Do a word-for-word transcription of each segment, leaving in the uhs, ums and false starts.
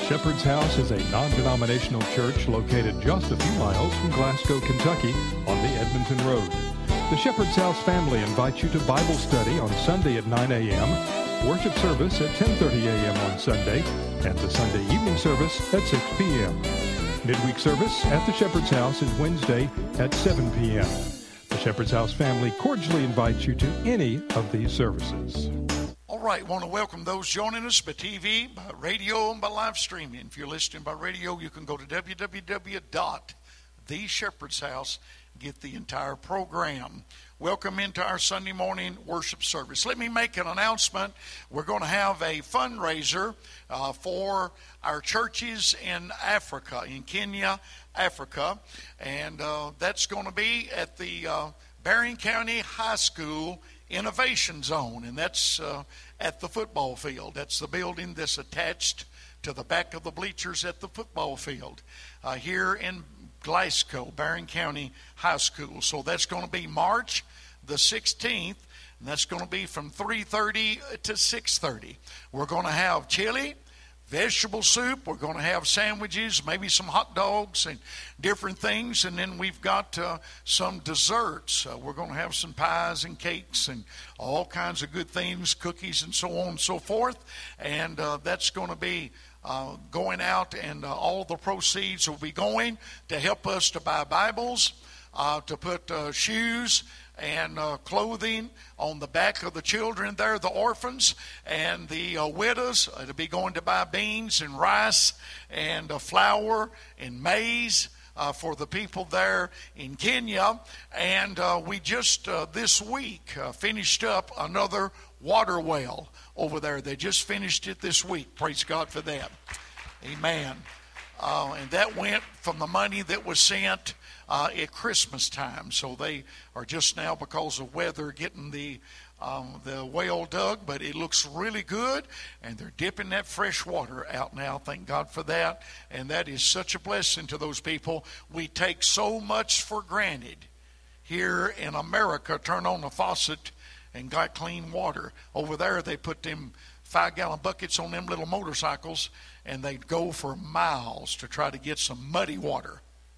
Shepherd's House is a non-denominational church located just a few miles from Glasgow, Kentucky on the Edmonton Road. The Shepherd's House family invites you to Bible study on Sunday at nine a.m., worship service at ten thirty a.m. on Sunday, and the Sunday evening service at six p.m. Midweek service at the Shepherd's House is Wednesday at seven p.m. The Shepherd's House family cordially invites you to any of these services. All right, want to welcome those joining us by T V, by radio, and by live streaming. If you're listening by radio, you can go to w w w dot the shepherd's house and get the entire program. Welcome into our Sunday morning worship service. Let me make an announcement. We're going to have a fundraiser uh, for our churches in Africa, in Kenya, Africa, and uh, that's going to be at the uh, Barron County High School Innovation Zone, and that's uh, at the football field. That's the building that's attached to the back of the bleachers at the football field uh, here in Glasgow, Barron County High School. So that's going to be March the sixteenth, and that's going to be from three thirty to six thirty. We're going to have chili, vegetable soup, we're going to have sandwiches, maybe some hot dogs and different things, and then we've got uh, some desserts. Uh, we're going to have some pies and cakes and all kinds of good things, cookies and so on and so forth, and uh, that's going to be uh, going out, and uh, all the proceeds will be going to help us to buy Bibles, uh, to put uh, shoes and uh, clothing on the back of the children there, the orphans and the uh, widows. It'll be going to buy beans and rice and uh, flour and maize uh, for the people there in Kenya. And uh, we just uh, this week uh, finished up another water well over there. They just finished it this week. Praise God for that. Amen. Uh, and that went from the money that was sent Uh, at Christmas time. So they are just now, because of weather, getting the um, the well dug, but it looks really good, and they're dipping that fresh water out now. Thank God for that, and that is such a blessing to those people. We take so much for granted here in America. Turn on the faucet and got clean water. Over there, they put them five-gallon buckets on them little motorcycles, and they go for miles to try to get some muddy water.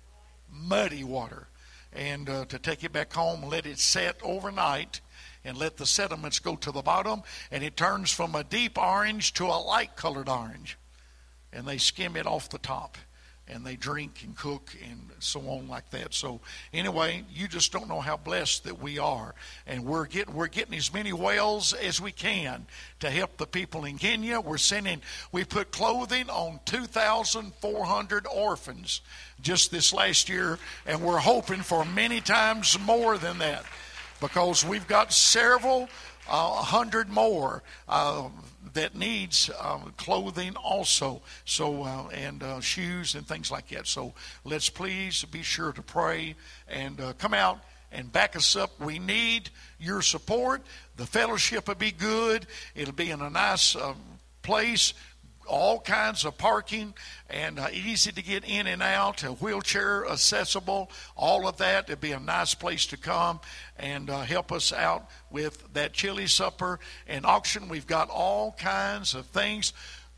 muddy water, and uh, to take it back home, let it set overnight, and let the sediments go to the bottom, and it turns from a deep orange to a light colored orange, and they skim it off the top, and they drink and cook and so on like that. So anyway, you just don't know how blessed that we are, and we're getting we're getting as many wells as we can to help the people in Kenya. We're sending we put clothing on two thousand four hundred orphans just this last year, and we're hoping for many times more than that, because we've got several uh, hundred more uh, that needs uh, clothing also, so uh, and uh, shoes and things like that. So let's please be sure to pray and uh, come out and back us up. We need your support. The fellowship will be good. It'll be in a nice uh, place, all kinds of parking, and uh, easy to get in and out, a wheelchair accessible, all of that. It'd be a nice place to come and uh, help us out with that chili supper and auction. We've got all kinds of things,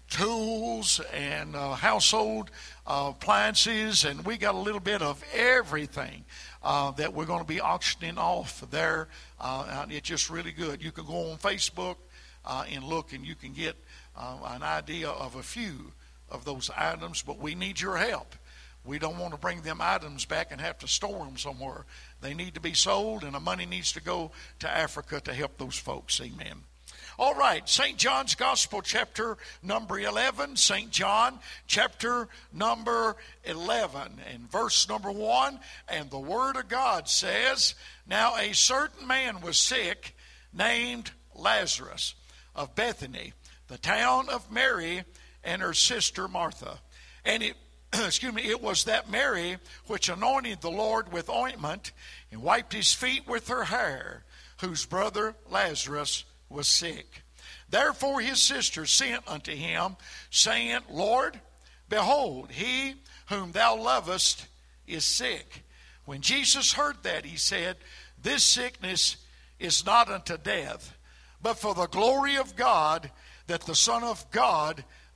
tools and uh, household uh, appliances, and we got a little bit of everything uh, that we're going to be auctioning off there. Uh, it's just really good. You can go on Facebook uh, and look, and you can get Uh, an idea of a few of those items, but we need your help. We don't want to bring them items back and have to store them somewhere. They need to be sold, and the money needs to go to Africa to help those folks. Amen. All right, Saint John's Gospel, chapter number eleven. Saint John, chapter number eleven, and verse number one. And the Word of God says, "Now a certain man was sick, named Lazarus, of Bethany, the town of Mary and her sister Martha. And it, excuse me, it was that Mary which anointed the Lord with ointment and wiped his feet with her hair, whose brother Lazarus was sick. Therefore his sister sent unto him, saying, Lord, behold, he whom thou lovest is sick. When Jesus heard that, he said, This sickness is not unto death, but for the glory of God, that the Son of God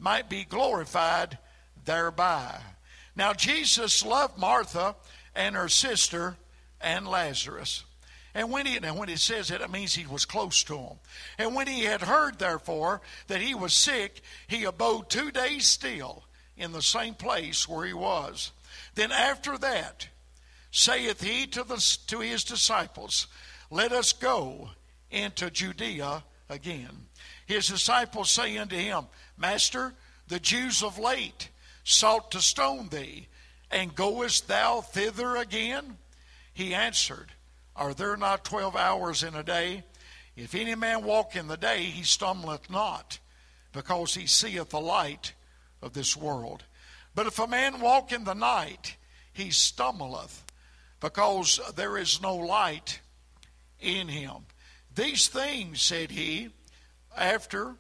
might be glorified thereby. Now Jesus loved Martha and her sister and Lazarus. And when he, now when it says that, it means he was close to them. And when he had heard, therefore, that he was sick, he abode two days still in the same place where he was. Then after that, saith he to, the, to his disciples, Let us go into Judea again. His disciples say unto him, Master, the Jews of late sought to stone thee, and goest thou thither again? He answered, Are there not twelve hours in a day? If any man walk in the day, he stumbleth not, because he seeth the light of this world. But if a man walk in the night, he stumbleth, because there is no light in him. These things said he, after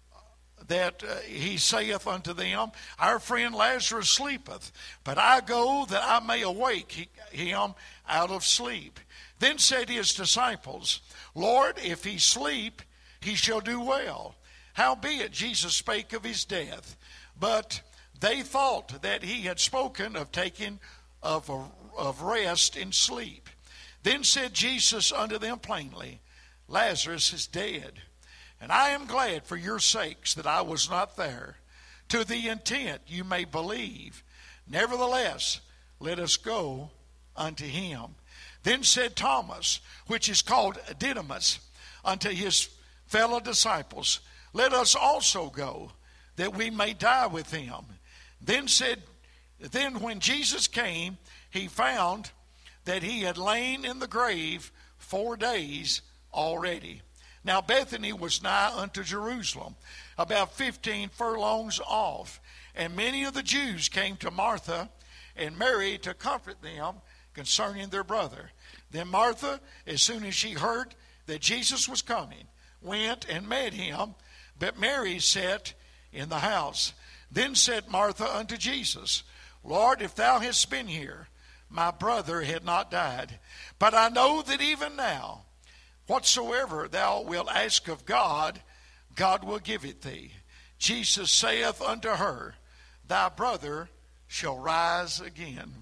that uh, he saith unto them, Our friend Lazarus sleepeth, but I go that I may awake him out of sleep. Then said his disciples, Lord, if he sleep, he shall do well. Howbeit Jesus spake of his death, but they thought that he had spoken of taking of, a, of rest in sleep. Then said Jesus unto them plainly, Lazarus is dead, and I am glad for your sakes that I was not there, to the intent you may believe. Nevertheless, let us go unto him. Then said Thomas, which is called Didymus, unto his fellow disciples, Let us also go, that we may die with him. Then said, then when Jesus came, he found that he had lain in the grave four days already. Now Bethany was nigh unto Jerusalem, about fifteen furlongs off. And many of the Jews came to Martha and Mary to comfort them concerning their brother. Then Martha, as soon as she heard that Jesus was coming, went and met him, but Mary sat in the house. Then said Martha unto Jesus, Lord, if thou hadst been here, my brother had not died. But I know that even now, whatsoever thou wilt ask of God, God will give it thee. Jesus saith unto her, Thy brother shall rise again.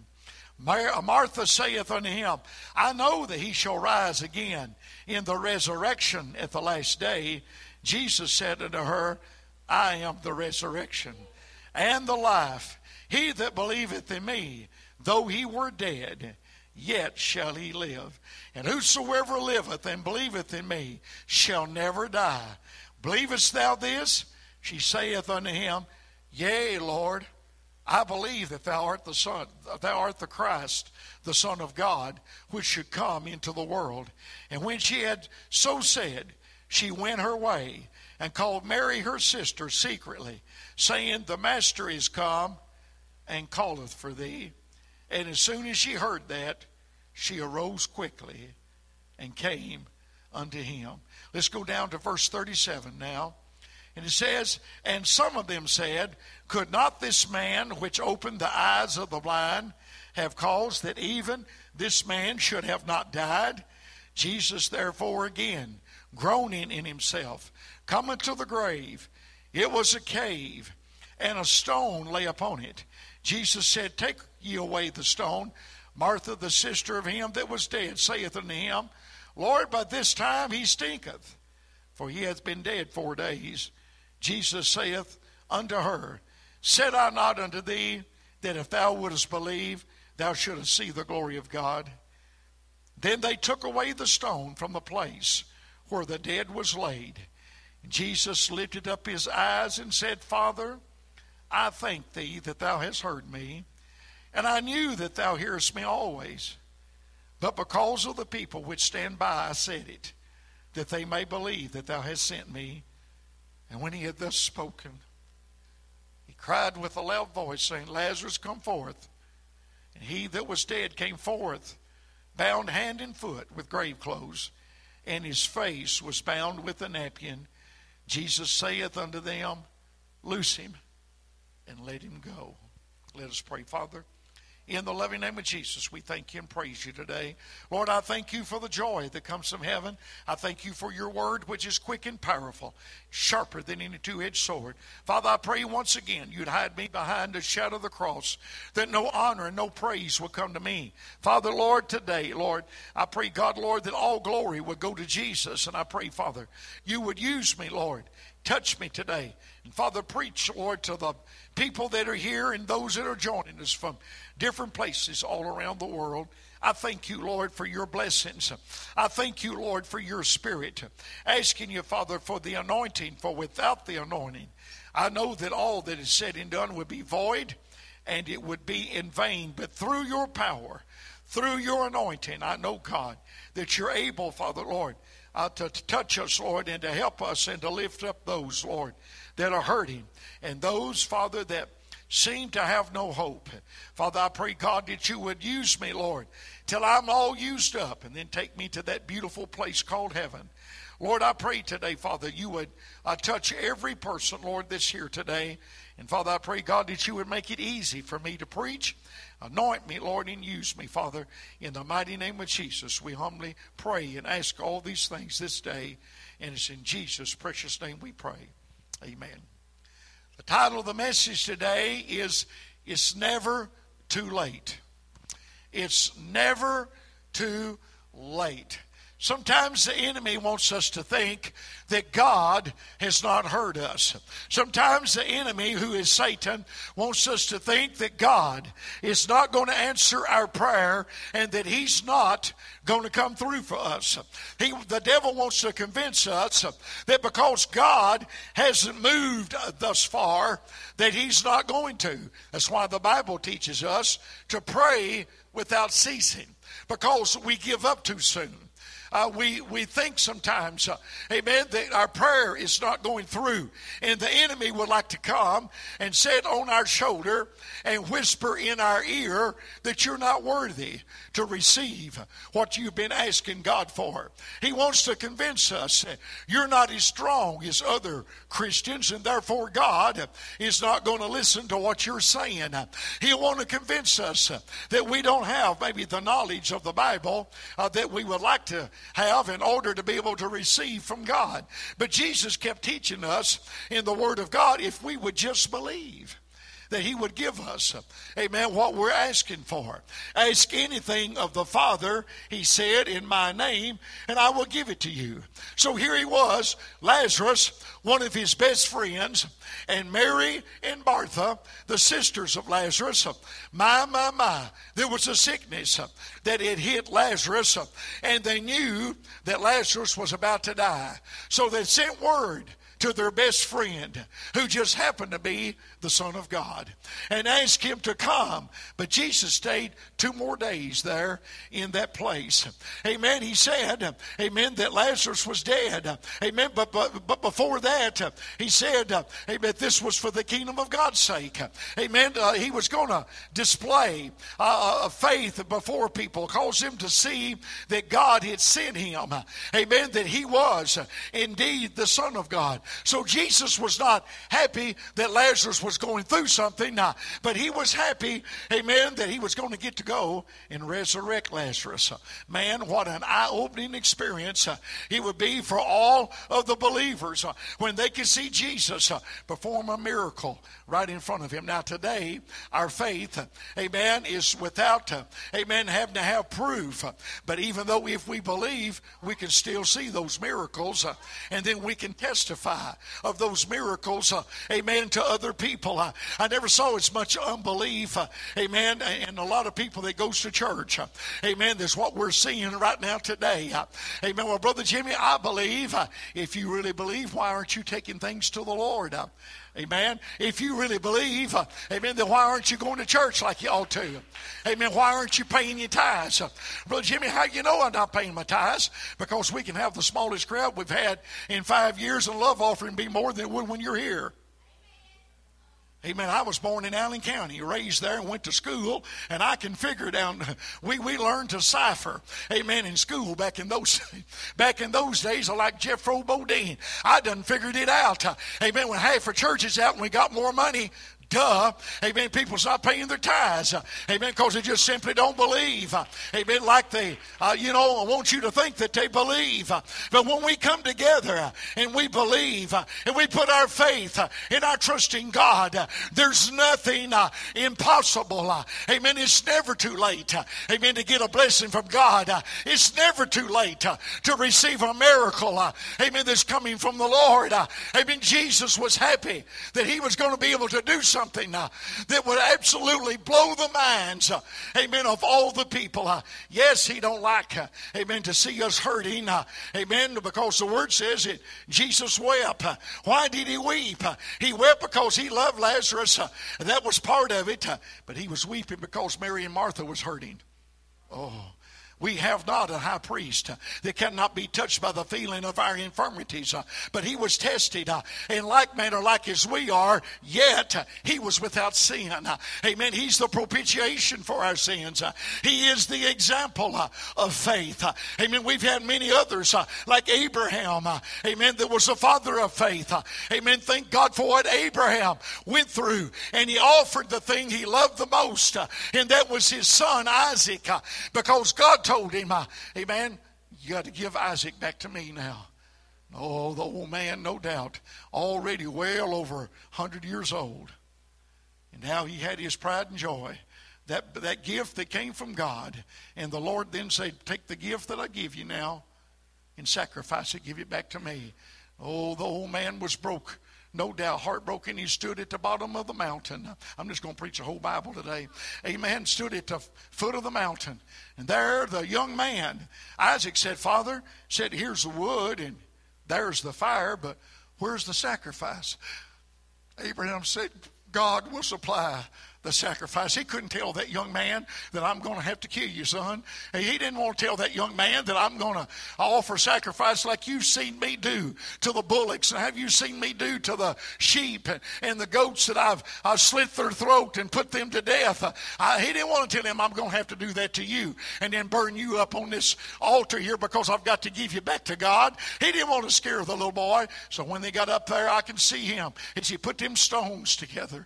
Martha saith unto him, I know that he shall rise again in the resurrection at the last day. Jesus said unto her, I am the resurrection and the life. He that believeth in me, though he were dead, yet shall he live. And whosoever liveth and believeth in me shall never die. Believest thou this? She saith unto him, Yea, Lord, I believe that thou art the Son, thou art the Christ, the Son of God, which should come into the world. And when she had so said, she went her way and called Mary her sister secretly, saying, The Master is come and calleth for thee. And as soon as she heard that, she arose quickly and came unto him. Let's go down to verse thirty-seven now. And it says, And some of them said, Could not this man which opened the eyes of the blind have caused that even this man should have not died? Jesus therefore again, groaning in himself, cometh to the grave. It was a cave, and a stone lay upon it. Jesus said, Take ye away the stone. Martha, the sister of him that was dead, saith unto him, Lord, by this time he stinketh, for he hath been dead four days. Jesus saith unto her, Said I not unto thee, that if thou wouldest believe, thou shouldest see the glory of God? Then they took away the stone from the place where the dead was laid. Jesus lifted up his eyes and said, Father, I thank thee that thou hast heard me, and I knew that thou hearest me always. But because of the people which stand by, I said it, that they may believe that thou hast sent me. And when he had thus spoken, he cried with a loud voice, saying, Lazarus, come forth. And he that was dead came forth, bound hand and foot with grave clothes, and his face was bound with a napkin. Jesus saith unto them, Loose him, and let him go. Let us pray. Father, In the loving name of Jesus, we thank you and praise you today. Lord, I thank you for the joy that comes from heaven. I thank you for your word, which is quick and powerful, sharper than any two-edged sword. Father, I pray once again you'd hide me behind the shadow of the cross, that no honor and no praise will come to me. Father, Lord, today, Lord, I pray, God, Lord, that all glory would go to Jesus. And I pray, Father, you would use me, Lord. Touch me today. And Father, preach, Lord, to the people that are here and those that are joining us from different places all around the world. I thank you, Lord, for your blessings. I thank you, Lord, for your spirit. Asking you, Father, for the anointing, for without the anointing, I know that all that is said and done would be void and it would be in vain. But through your power, through your anointing, I know, God, that you're able, Father, Lord, Uh, to, to touch us, Lord, and to help us and to lift up those, Lord, that are hurting. And those, Father, that seem to have no hope. Father, I pray, God, that you would use me, Lord, till I'm all used up, and then take me to that beautiful place called heaven. Lord, I pray today, Father, you would uh, touch every person, Lord, that's here today. And Father, I pray, God, that you would make it easy for me to preach. Anoint me, Lord, and use me, Father. In the mighty name of Jesus, we humbly pray and ask all these things this day. And it's in Jesus' precious name we pray. Amen. The title of the message today is, It's Never Too Late. It's never too late. Sometimes the enemy wants us to think that God has not heard us. Sometimes the enemy, who is Satan, wants us to think that God is not going to answer our prayer and that he's not going to come through for us. He, the devil wants to convince us that because God hasn't moved thus far, that he's not going to. That's why the Bible teaches us to pray without ceasing, because we give up too soon. Uh, we, we think sometimes, uh, amen, that our prayer is not going through. And the enemy would like to come and sit on our shoulder and whisper in our ear that you're not worthy to receive what you've been asking God for. He wants to convince us you're not as strong as other Christians, and therefore God is not going to listen to what you're saying. He'll want to convince us that we don't have maybe the knowledge of the Bible uh, that we would like to have in order to be able to receive from God. But Jesus kept teaching us in the Word of God, if we would just believe, that he would give us, amen, what we're asking for. Ask anything of the Father, he said, in my name, and I will give it to you. So here he was, Lazarus, one of his best friends, and Mary and Martha, the sisters of Lazarus. My, my, my, there was a sickness that had hit Lazarus, and they knew that Lazarus was about to die. So they sent word to their best friend, who just happened to be the Son of God, and asked him to come. But Jesus stayed two more days there in that place. Amen. He said, amen, that Lazarus was dead. Amen. But, but, but before that, he said, amen, this was for the kingdom of God's sake. Amen. Uh, he was going to display uh, faith before people, cause them to see that God had sent him. Amen. That he was indeed the Son of God. So Jesus was not happy that Lazarus was going through something, uh, but he was happy, amen, that he was going to get to go and resurrect Lazarus. Uh, man, what an eye-opening experience uh, it would be for all of the believers uh, when they could see Jesus uh, perform a miracle right in front of him. Now today, our faith, uh, amen, is without, uh, amen, having to have proof. Uh, but even though if we believe, we can still see those miracles, uh, and then we can testify of those miracles, uh, amen, to other people. Uh, I never saw as much unbelief, uh, amen, and a lot of people that goes to church. Uh, amen, that's what we're seeing right now today. Uh, amen, well, Brother Jimmy, I believe. Uh, if you really believe, why aren't you taking things to the Lord? Uh, Amen. If you really believe, uh, amen, then why aren't you going to church like you ought to? Amen. Why aren't you paying your tithes? Uh, Brother Jimmy, how you know I'm not paying my tithes? Because we can have the smallest crowd we've had in five years and love offering be more than it would when you're here. Amen. I was born in Allen County, raised there and went to school, and I can figure down, we, we learned to cipher, amen, in school back in those back in those days, like Jethro Bodine. I done figured it out. Amen. When half our church is out and we got more money, Duh. Amen. People's not paying their tithes. Uh, amen. Because they just simply don't believe. Uh, amen. Like they, uh, you know, I want you to think that they believe. Uh, but when we come together uh, and we believe uh, and we put our faith uh, in our trust in God, uh, there's nothing uh, impossible. Uh, amen. It's never too late. Uh, amen. To get a blessing from God. Uh, it's never too late uh, to receive a miracle. Uh, amen. That's coming from the Lord. Uh, amen. Jesus was happy that he was going to be able to do something uh, that would absolutely blow the minds, uh, amen, of all the people. Uh, yes, he don't like, uh, amen, to see us hurting, uh, amen, because the word says it. Jesus wept. Uh, why did he weep? Uh, he wept because he loved Lazarus. Uh, that was part of it, uh, but he was weeping because Mary and Martha was hurting. Oh. We have not a high priest uh, that cannot be touched by the feeling of our infirmities. Uh, but he was tested uh, in like manner like as we are, yet uh, he was without sin. Uh, amen. He's the propitiation for our sins. Uh, he is the example uh, of faith. Uh, amen. We've had many others uh, like Abraham. Uh, amen. That was the father of faith. Uh, amen. Thank God for what Abraham went through. And he offered the thing he loved the most. Uh, and that was his son Isaac. Uh, because God told him, uh, amen, you got to give Isaac back to me now. Oh, the old man, no doubt, already well over one hundred years old. And now he had his pride and joy. That, that gift that came from God. And the Lord then said, take the gift that I give you now and sacrifice it, give it back to me. Oh, the old man was broke. No doubt, heartbroken, he stood at the bottom of the mountain. I'm just going to preach the whole Bible today. Amen. Stood at the foot of the mountain. And there the young man, Isaac said, Father, said, here's the wood and there's the fire, but where's the sacrifice? Abraham said, God will supply the sacrifice. He couldn't tell that young man that I'm going to have to kill you, son. He didn't want to tell that young man that I'm going to offer sacrifice like you've seen me do to the bullocks, and have you seen me do to the sheep and, and the goats that I've, I've slit their throat and put them to death. Uh, I, he didn't want to tell him I'm going to have to do that to you and then burn you up on this altar here because I've got to give you back to God. He didn't want to scare the little boy. So when they got up there, I can see him as he put them stones together.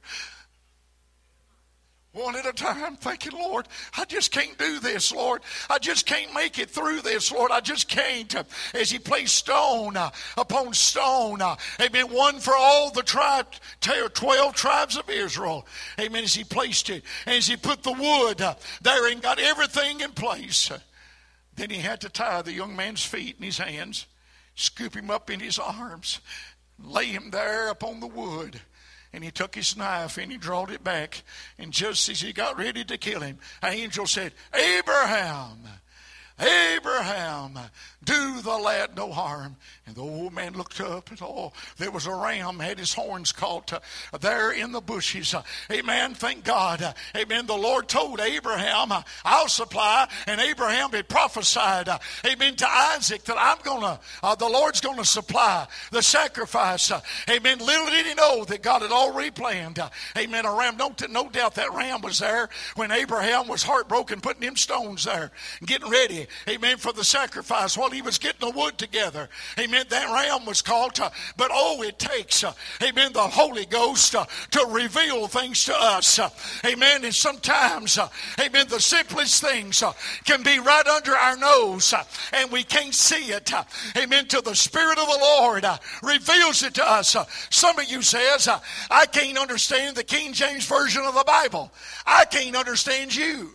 One at a time, thank you, Lord. I just can't do this, Lord. I just can't make it through this, Lord. I just can't. As he placed stone uh, upon stone, uh, amen, one for all the tribe, twelve tribes of Israel. Amen, as he placed it, and as he put the wood uh, there and got everything in place, uh, then he had to tie the young man's feet in his hands, scoop him up in his arms, lay him there upon the wood. And he took his knife and he drawed it back. And just as he got ready to kill him, an angel said, Abraham, Abraham, do the lad no harm. And the old man looked up and oh, there was a ram, had his horns caught uh, there in the bushes. Uh, amen, thank God. Uh, amen, the Lord told Abraham, uh, I'll supply. And Abraham had prophesied, uh, amen, to Isaac that I'm going to, uh, the Lord's going to supply the sacrifice. Uh, amen, little did he know that God had already planned. Uh, amen, a ram, no, no doubt that ram was there when Abraham was heartbroken, putting them stones there, getting ready, amen, for the sacrifice while he was getting the wood together. Amen. That ram was caught, uh, but oh, it takes, uh, amen, the Holy Ghost uh, to reveal things to us. Uh, amen. And sometimes, uh, amen, the simplest things uh, can be right under our nose uh, and we can't see it. Uh, amen. Till the Spirit of the Lord uh, reveals it to us. Uh, some of you says, uh, I can't understand the King James Version of the Bible. I can't understand you.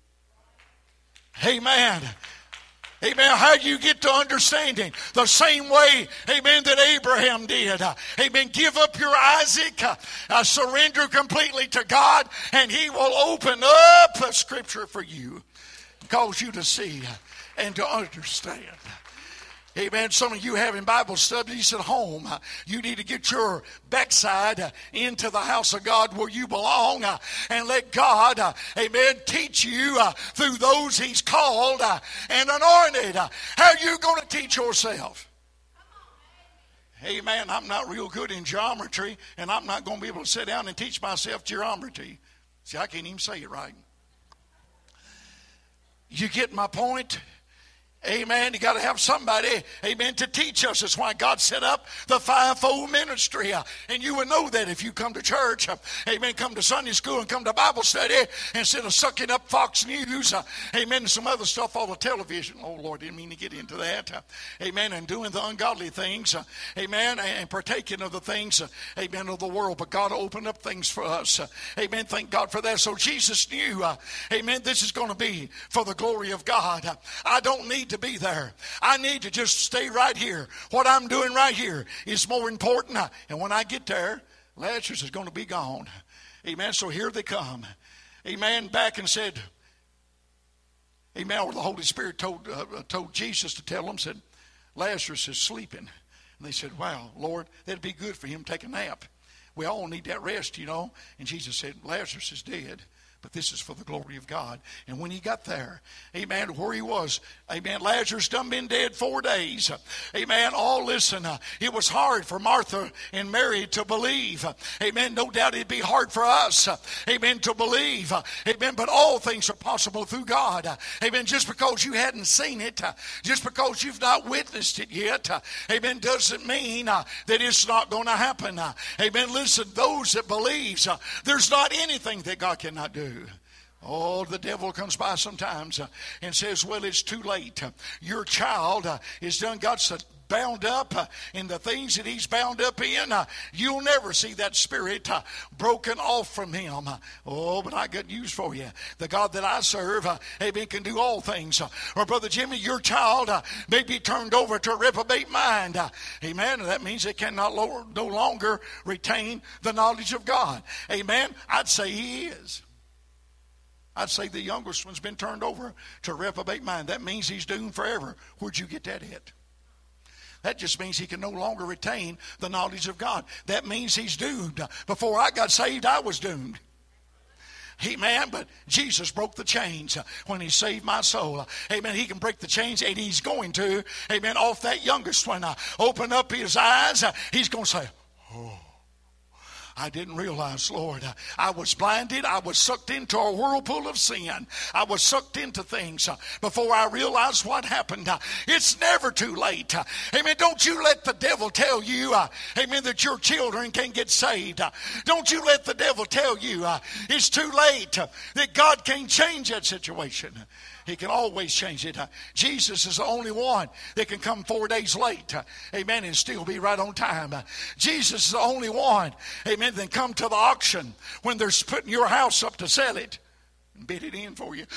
Amen. Amen. How do you get to understanding? The same way, amen, that Abraham did. Uh, amen. Give up your Isaac. Uh, uh, surrender completely to God, and he will open up the Scripture for you, cause you to see and to understand. Amen. Some of you having Bible studies at home, uh, you need to get your backside uh, into the house of God where you belong uh, and let God, uh, amen, teach you uh, through those he's called uh, and anointed. Uh, how are you going to teach yourself? Amen. I'm not real good in geometry, and I'm not going to be able to sit down and teach myself geometry. See, I can't even say it right. You get my point? Amen. You got to have somebody, amen, to teach us. That's why God set up the fivefold ministry. Uh, and you would know that if you come to church, uh, amen, come to Sunday school and come to Bible study instead of sucking up Fox News, uh, amen, and some other stuff on the television. Oh, Lord, didn't mean to get into that. Uh, amen. And doing the ungodly things, uh, amen, and partaking of the things, uh, amen, of the world. But God opened up things for us. Uh, amen. Thank God for that. So Jesus knew, uh, amen, this is going to be for the glory of God. Uh, I don't need to to be there. I need to just stay right here. What I'm doing right here is more important. And when I get there, Lazarus is going to be gone. Amen. So here they come. Amen. Back and said, amen. Or the Holy Spirit told uh, told Jesus to tell them, said, Lazarus is sleeping. And they said, wow, Lord, that'd be good for him to take a nap. We all need that rest, you know. And Jesus said, Lazarus is dead. But this is for the glory of God. And when he got there, amen, where he was, amen, Lazarus done been dead four days. Amen, all listen, uh, it was hard for Martha and Mary to believe. Amen, no doubt it'd be hard for us, uh, amen, to believe. Uh, amen, but all things are possible through God. Uh, amen, just because you hadn't seen it, uh, just because you've not witnessed it yet, uh, amen, doesn't mean uh, that it's not going to happen. Uh, amen, listen, those that believes, uh, there's not anything that God cannot do. Oh, the devil comes by sometimes uh, and says, well, it's too late. Uh, your child uh, is done got so bound up uh, in the things that he's bound up in. Uh, you'll never see that spirit uh, broken off from him. Uh, oh, but I got news for you. The God that I serve, uh, amen, can do all things. Uh, or Brother Jimmy, your child uh, may be turned over to a reprobate mind. Uh, amen. And that means they cannot lo- no longer retain the knowledge of God. Amen. I'd say he is. I'd say the youngest one's been turned over to a reprobate mind. That means he's doomed forever. Where'd you get that at? That just means he can no longer retain the knowledge of God. That means he's doomed. Before I got saved, I was doomed. Amen. But Jesus broke the chains when he saved my soul. Amen. He can break the chains, and he's going to, amen, off that youngest one. Open up his eyes. He's going to say, oh. I didn't realize, Lord, I was blinded. I was sucked into a whirlpool of sin. I was sucked into things before I realized what happened. It's never too late. Amen. Don't you let the devil tell you, amen, that your children can get saved. Don't you let the devil tell you it's too late, that God can change that situation. He can always change it. Uh, Jesus is the only one that can come four days late, uh, amen, and still be right on time. Uh, Jesus is the only one, amen, that can come to the auction when they're putting your house up to sell it and bid it in for you.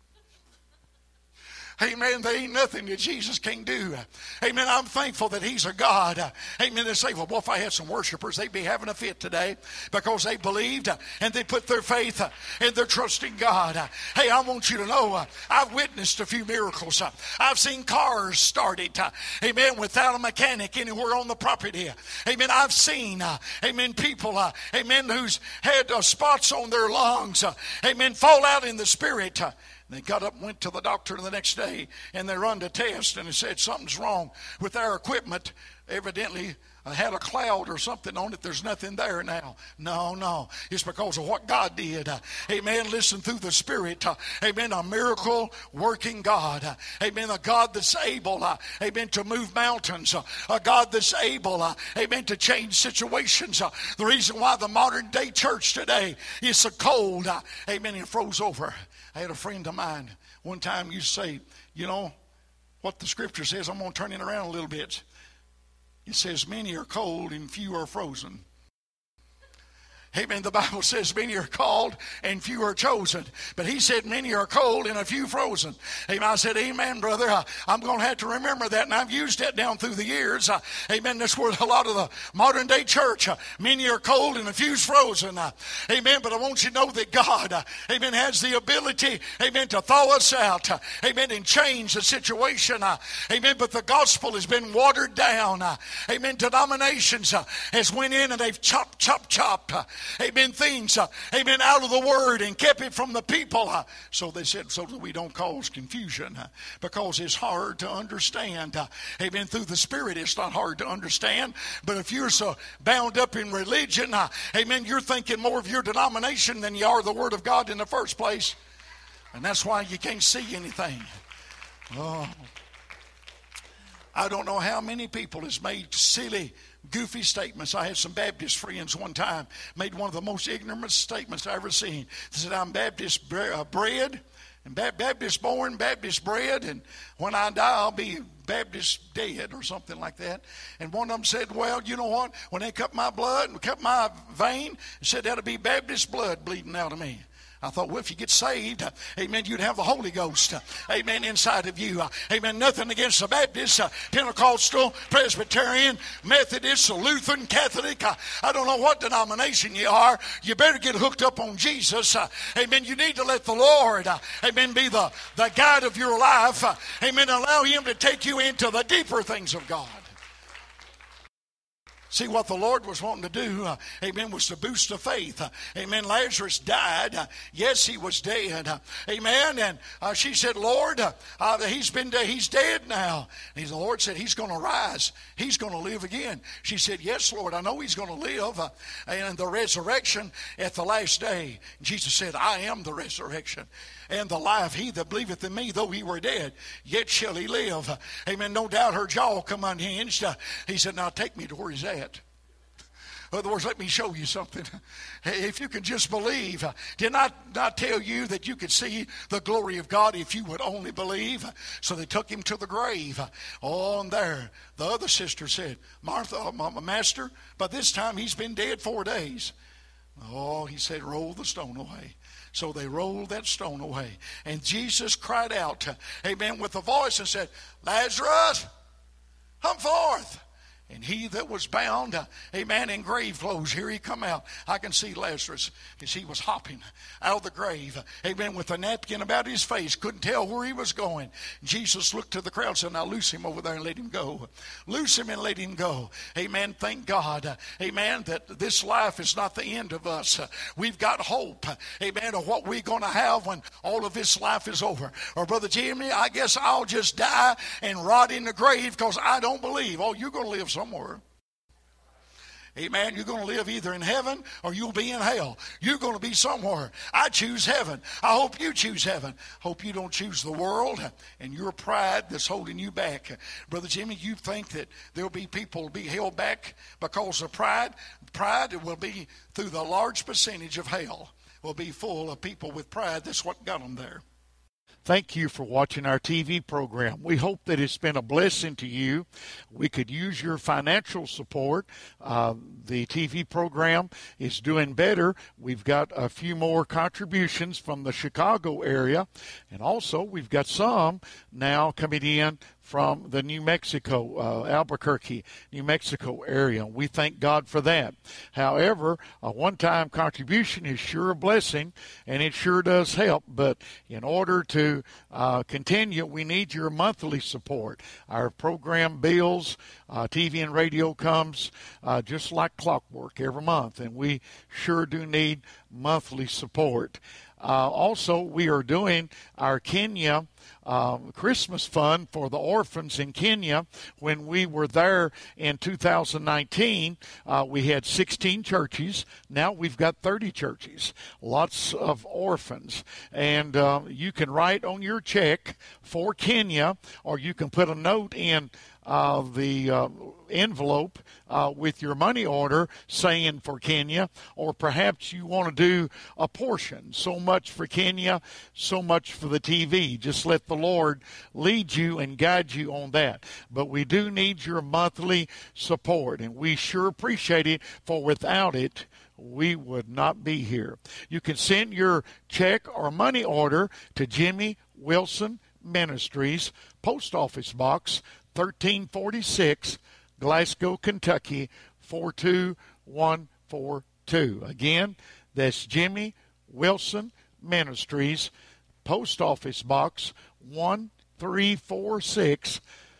Amen. There ain't nothing that Jesus can't do. Amen. I'm thankful that he's a God. Amen. They say, well, boy, if I had some worshipers, they'd be having a fit today because they believed and they put their faith and their trust in God. Hey, I want you to know, I've witnessed a few miracles. I've seen cars started, amen, without a mechanic anywhere on the property. Amen. I've seen, amen, people, amen, who's had spots on their lungs, amen, fall out in the spirit. They got up and went to the doctor the next day, and they run the test, and they said something's wrong with our equipment. Evidently, I had a cloud or something on it. There's nothing there now. No, no. It's because of what God did. Uh, amen. Listen, through the Spirit. Uh, amen. A miracle working God. Uh, amen. A God that's able, uh, amen, to move mountains. Uh, a God that's able, uh, amen, to change situations. Uh, the reason why the modern day church today is so cold, uh, amen, it froze over. I had a friend of mine one time used to say, you know, what the scripture says, I'm going to turn it around a little bit. It says, many are cold and few are frozen. Amen. The Bible says many are called and few are chosen. But he said many are cold and a few frozen. Amen. I said, amen, brother. Uh, I'm going to have to remember that. And I've used that down through the years. Uh, amen. That's where a lot of the modern day church, uh, many are cold and a few's frozen. Uh, amen. But I want you to know that God, uh, amen, has the ability, amen, to thaw us out. Uh, amen. And change the situation. Uh, amen. But the gospel has been watered down. Uh, amen. Denominations uh, has went in and they've chopped, chopped, chopped. Uh, Amen. Things, uh, amen, out of the word and kept it from the people. Uh, so they said, so that we don't cause confusion uh, because it's hard to understand. Uh, amen. Through the Spirit, it's not hard to understand. But if you're so bound up in religion, uh, amen, you're thinking more of your denomination than you are the Word of God in the first place. And that's why you can't see anything. Oh, I don't know how many people has made silly, goofy statements. I had some Baptist friends one time made one of the most ignorant statements I ever seen. They said, I'm Baptist bre- uh, bred, and ba- Baptist born, Baptist bred, and when I die, I'll be Baptist dead or something like that. And one of them said, well, you know what? When they cut my blood and cut my vein, they said that'll be Baptist blood bleeding out of me. I thought, well, if you get saved, uh, amen, you'd have the Holy Ghost, uh, amen, inside of you. Uh, amen, nothing against the Baptist, uh, Pentecostal, Presbyterian, Methodist, Lutheran, Catholic. Uh, I don't know what denomination you are. You better get hooked up on Jesus. Uh, amen, you need to let the Lord, uh, amen, be the, the guide of your life. Uh, amen, allow Him to take you into the deeper things of God. See, what the Lord was wanting to do, uh, amen, was to boost the faith. Uh, amen. Lazarus died. Uh, yes, he was dead. Uh, amen. And uh, she said, Lord, uh, uh, he's been de- he's dead now. And the Lord said, he's going to rise. He's going to live again. She said, yes, Lord, I know he's going to live. Uh, and the resurrection at the last day. And Jesus said, I am the resurrection and the life. He that believeth in me, though he were dead, yet shall he live. Uh, amen. No doubt her jaw come unhinged. Uh, he said, now take me to where he's at. In other words, let me show you something. If you can just believe. Uh, did I not tell you that you could see the glory of God if you would only believe? So they took him to the grave. Oh, and there, the other sister said, Martha, uh, Master, by this time he's been dead four days. Oh, he said, roll the stone away. So they rolled that stone away. And Jesus cried out, amen, with a voice and said, Lazarus, come forth. And he that was bound, uh, amen, in grave clothes, here he come out. I can see Lazarus as he was hopping out of the grave, uh, amen, with a napkin about his face. Couldn't tell where he was going. Jesus looked to the crowd and said, now loose him over there and let him go. Loose him and let him go. Amen. Thank God, uh, amen, that this life is not the end of us. Uh, we've got hope, uh, amen, of what we're going to have when all of this life is over. Or, Brother Jimmy, I guess I'll just die and rot in the grave because I don't believe. Oh, you're going to live somewhere. Amen. You're going to live either in heaven or you'll be in hell. You're going to be somewhere. I choose heaven. I hope you choose heaven. Hope you don't choose the world and your pride that's holding you back. Brother Jimmy, you think that there'll be people be held back because of pride? Pride will be through the large percentage of hell will be full of people with pride. That's what got them there. Thank you for watching our T V program. We hope that it's been a blessing to you. We could use your financial support. Uh, the T V program is doing better. We've got a few more contributions from the Chicago area, and also we've got some now coming in from the New Mexico, uh, Albuquerque, New Mexico area. We thank God for that. However, a one-time contribution is sure a blessing, and it sure does help. But in order to uh, continue, we need your monthly support. Our program bills, uh, T V and radio comes uh, just like clockwork every month, and we sure do need monthly support. Uh, also, we are doing our Kenya uh, Christmas fund for the orphans in Kenya. When we were there in two thousand nineteen, uh, we had sixteen churches. Now we've got thirty churches, lots of orphans. And uh, you can write on your check for Kenya, or you can put a note in Uh, the uh, envelope uh, with your money order saying for Kenya, or perhaps you want to do a portion. So much for Kenya, so much for the T V. Just let the Lord lead you and guide you on that. But we do need your monthly support, and we sure appreciate it, for without it, we would not be here. You can send your check or money order to Jimmy Wilson Ministries, Post Office Box thirteen forty-six, Glasgow, Kentucky, four two one four two. Again, that's Jimmy Wilson Ministries, Post Office Box one three four six,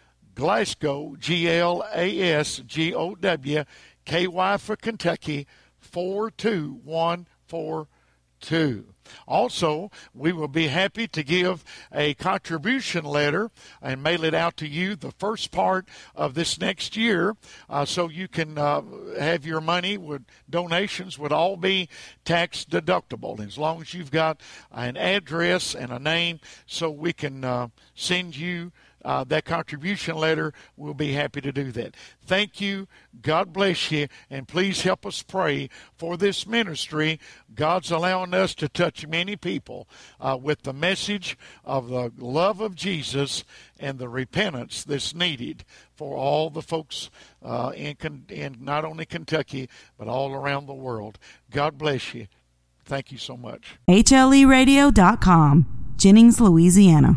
Glasgow, G L A S G O W, K Y for Kentucky, four two one four two. Also, we will be happy to give a contribution letter and mail it out to you the first part of this next year, uh, so you can uh, have your money, would donations would all be tax deductible, as long as you've got an address and a name, so we can uh, send you uh, that contribution letter, we'll be happy to do that. Thank you. God bless you. And please help us pray for this ministry. God's allowing us to touch many people uh, with the message of the love of Jesus and the repentance that's needed for all the folks uh, in, in not only Kentucky, but all around the world. God bless you. Thank you so much. H L E radio dot com, Jennings, Louisiana.